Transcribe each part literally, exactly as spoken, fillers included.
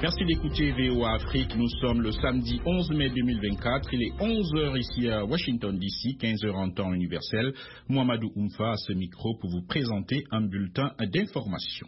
Merci d'écouter V O A Afrique. Nous sommes le samedi onze mai deux mille vingt-quatre. Il est onze heures ici à Washington D C, quinze heures en temps universel. Mohamedou Oumfa à ce micro pour vous présenter un bulletin d'information.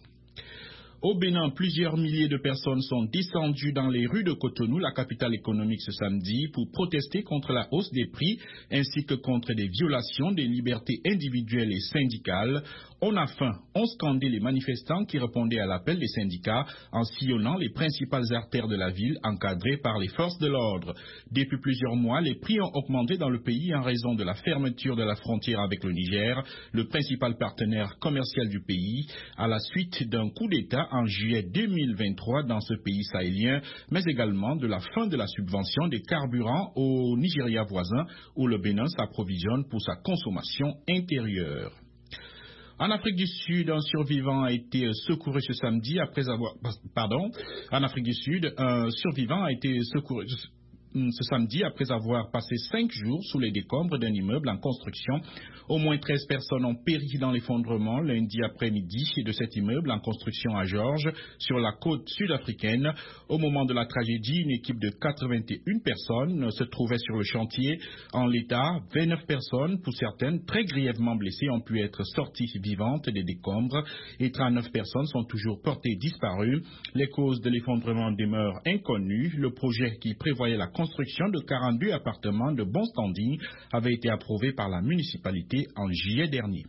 Au Bénin, plusieurs milliers de personnes sont descendues dans les rues de Cotonou, la capitale économique, ce samedi, pour protester contre la hausse des prix ainsi que contre des violations des libertés individuelles et syndicales. On a faim, ont scandé les manifestants qui répondaient à l'appel des syndicats en sillonnant les principales artères de la ville encadrées par les forces de l'ordre. Depuis plusieurs mois, les prix ont augmenté dans le pays en raison de la fermeture de la frontière avec le Niger, le principal partenaire commercial du pays, à la suite d'un coup d'État en juillet deux mille vingt-trois dans ce pays sahélien, mais également de la fin de la subvention des carburants au Nigeria voisin où le Bénin s'approvisionne pour sa consommation intérieure. En Afrique du Sud, un survivant a été secouru ce samedi après avoir... Pardon. En Afrique du Sud, un survivant a été secouru ce samedi après avoir passé cinq jours sous les décombres d'un immeuble en construction. Au moins treize personnes ont péri dans l'effondrement lundi après-midi de cet immeuble en construction à Georges, sur la côte sud-africaine. Au moment de la tragédie, une équipe de quatre-vingt-une personnes se trouvait sur le chantier. En l'état, vingt-neuf personnes, pour certaines très grièvement blessées, ont pu être sorties vivantes des décombres et trente-neuf personnes sont toujours portées disparues. Les causes de l'effondrement demeurent inconnues. Le projet qui prévoyait la construction de quarante-deux appartements de bon standing avait été approuvé par la municipalité en juillet dernier.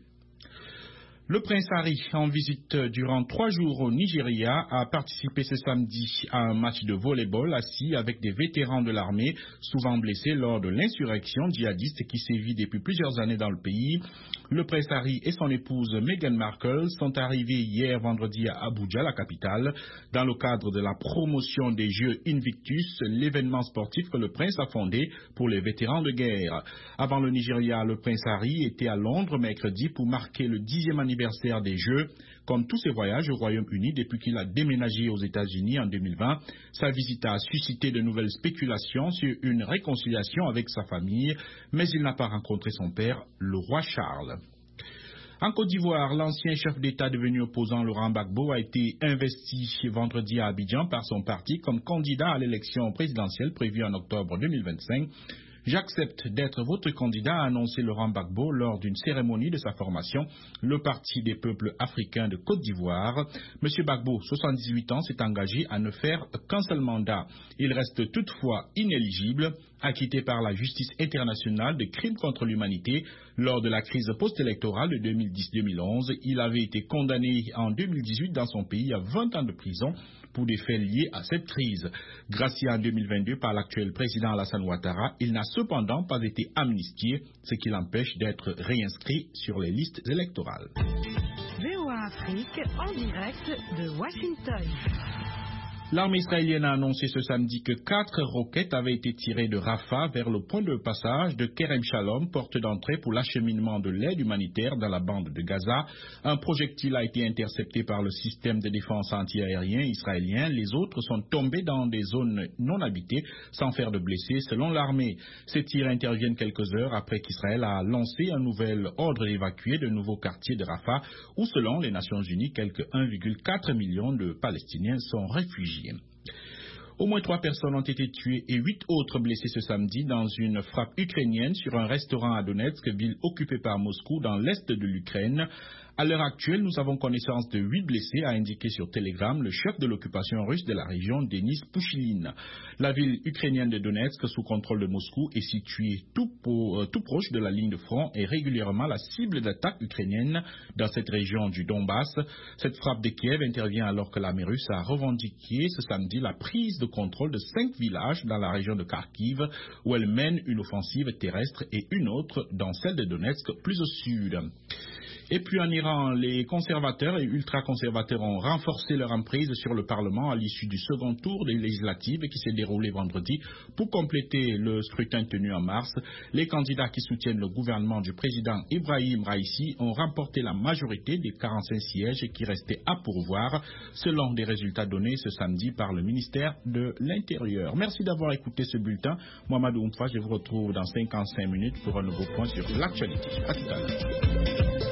Le prince Harry, en visite durant trois jours au Nigeria, a participé ce samedi à un match de volleyball assis avec des vétérans de l'armée, souvent blessés lors de l'insurrection djihadiste qui sévit depuis plusieurs années dans le pays. Le prince Harry et son épouse Meghan Markle sont arrivés hier vendredi à Abuja, la capitale, dans le cadre de la promotion des Jeux Invictus, l'événement sportif que le prince a fondé pour les vétérans de guerre. Avant le Nigeria, le prince Harry était à Londres mercredi pour marquer le dixième anniversaire des Jeux. Comme tous ses voyages au Royaume-Uni depuis qu'il a déménagé aux États-Unis en deux mille vingt, sa visite a suscité de nouvelles spéculations sur une réconciliation avec sa famille, mais il n'a pas rencontré son père, le roi Charles. En Côte d'Ivoire, l'ancien chef d'État devenu opposant Laurent Gbagbo a été investi vendredi à Abidjan par son parti comme candidat à l'élection présidentielle prévue en octobre deux mille vingt-cinq. J'accepte d'être votre candidat, a annoncé Laurent Gbagbo lors d'une cérémonie de sa formation, le Parti des peuples africains de Côte d'Ivoire. Monsieur Gbagbo, soixante-dix-huit ans, s'est engagé à ne faire qu'un seul mandat. Il reste toutefois inéligible, acquitté par la justice internationale de crimes contre l'humanité lors de la crise post-électorale de deux mille dix deux mille onze. Il avait été condamné en deux mille dix-huit dans son pays à vingt ans de prison pour des faits liés à cette crise. Gracié en deux mille vingt-deux par l'actuel président Alassane Ouattara, il n'a cependant pas été amnistié, ce qui l'empêche d'être réinscrit sur les listes électorales. V O A Afrique en direct de Washington. L'armée israélienne a annoncé ce samedi que quatre roquettes avaient été tirées de Rafah vers le point de passage de Kerem Shalom, porte d'entrée pour l'acheminement de l'aide humanitaire dans la bande de Gaza. Un projectile a été intercepté par le système de défense antiaérien israélien. Les autres sont tombés dans des zones non habitées sans faire de blessés, selon l'armée. Ces tirs interviennent quelques heures après qu'Israël a lancé un nouvel ordre d'évacuer de nouveaux quartiers de Rafah, où selon les Nations Unies, quelques un virgule quatre million de Palestiniens sont réfugiés. Au moins trois personnes ont été tuées et huit autres blessées ce samedi dans une frappe ukrainienne sur un restaurant à Donetsk, ville occupée par Moscou dans l'est de l'Ukraine. À l'heure actuelle, nous avons connaissance de huit blessés, a indiqué sur Telegram le chef de l'occupation russe de la région, Denis Pouchiline. La ville ukrainienne de Donetsk, sous contrôle de Moscou, est située tout, pour, euh, tout proche de la ligne de front et régulièrement la cible d'attaque ukrainienne dans cette région du Donbass. Cette frappe de Kiev intervient alors que l'armée russe a revendiqué ce samedi la prise de contrôle de cinq villages dans la région de Kharkiv, où elle mène une offensive terrestre et une autre dans celle de Donetsk, plus au sud. Et puis en Iran, les conservateurs et ultra-conservateurs ont renforcé leur emprise sur le Parlement à l'issue du second tour des législatives qui s'est déroulé vendredi pour compléter le scrutin tenu en mars. Les candidats qui soutiennent le gouvernement du président Ibrahim Raïssi ont remporté la majorité des quarante-cinq sièges qui restaient à pourvoir, selon des résultats donnés ce samedi par le ministère de l'Intérieur. Merci d'avoir écouté ce bulletin. Mohamedou Oumfa, je vous retrouve dans cinquante-cinq minutes pour un nouveau point sur l'actualité. À tout à l'heure.